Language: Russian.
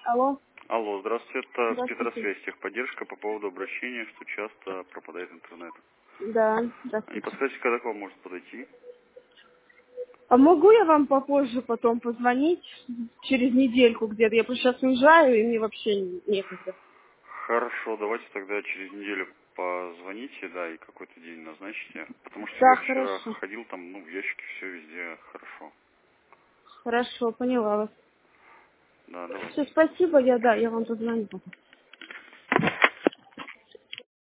Алло. Алло, здравствуйте, это Здравствуйте. Петросвязь, техподдержка по поводу обращения, что часто пропадает интернет. Да, Не здравствуйте. подскажете, когда к вам может подойти? А могу я вам попозже потом позвонить? Через недельку где-то. Я просто сейчас уезжаю, и мне вообще некогда. Хорошо, давайте тогда через неделю позвоните, да, и какой-то день назначите. Потому что Да, я вчера хорошо. ходил там, в ящике все везде хорошо. Хорошо, поняла вас. Да, давайте. Все, спасибо, я вам позвоню потом.